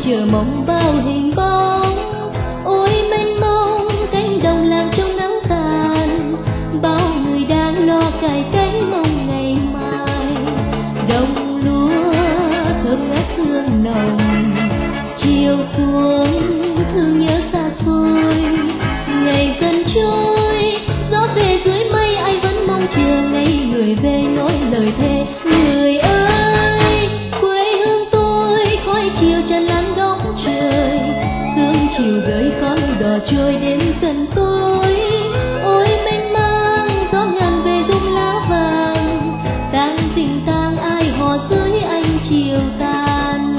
chờ mong bao hình bóng. Ôi mênh mông cánh đồng làng trong nắng tàn, bao người đang lo cày cấy mong ngày mai. Đồng lúa thơm ngát hương nồng, chiều xuống thương nhớ xa xôi. Ngày dần trôi gió về dưới mây, anh vẫn mong chờ ngày người về nói lời thề. Người ơi quê hương tôi khói chiều tràn lan góc trời, sương chiều rơi con đò trôi đến dần tối. Ôi mênh mang gió ngàn về rung lá vàng, tang tình tang ai hò dưới ánh chiều tàn.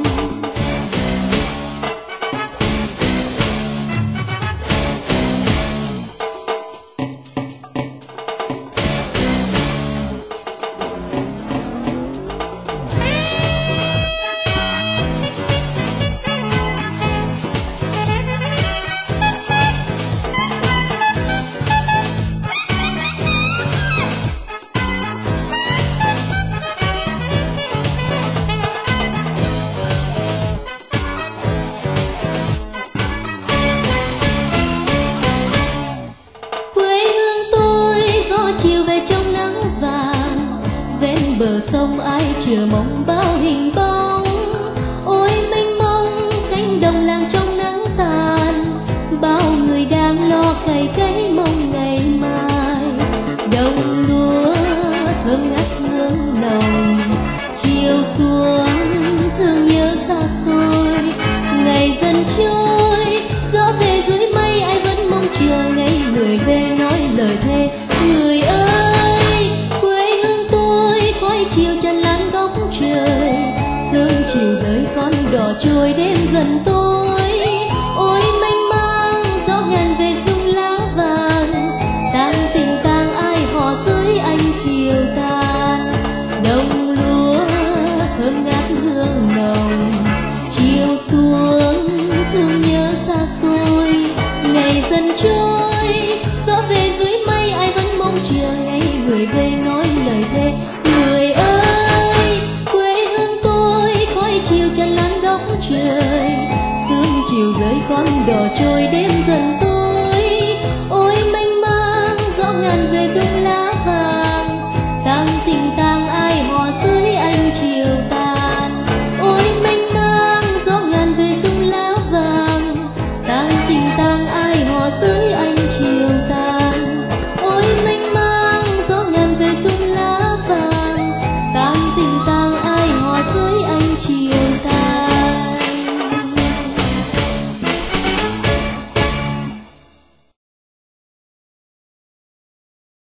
Chiều về trong nắng vàng, ven bờ sông ai chờ mong bao hình bóng. Ôi mênh mông cánh đồng làng trong nắng tàn, bao người đang lo cày cấy mong ngày mai. Đồng lúa thơm ngát hương nồng, chiều xuống thương nhớ xa xôi. Ngày dần trôi gió về dưới mây, ai vẫn mong chờ ngày người về nói lời thề. Người ơi quê hương tôi khói chiều tràn lan góc trời, sương chiều rơi con đò trôi đêm dần tối. Ôi mênh mang gió ngàn về rung lá vàng, tang tình tang ai hò dưới ánh chiều tàn. Đồng lúa thơm ngát hương nồng, chiều xuống thương nhớ xa xôi. Ngày dần trôi gió về dưới mây, ai vẫn mong chờ ngày người về nói lời thề. Người ơi quê hương tôi khói chiều tràn lan góc trời, sương chiều rơi con đò trôi đêm dần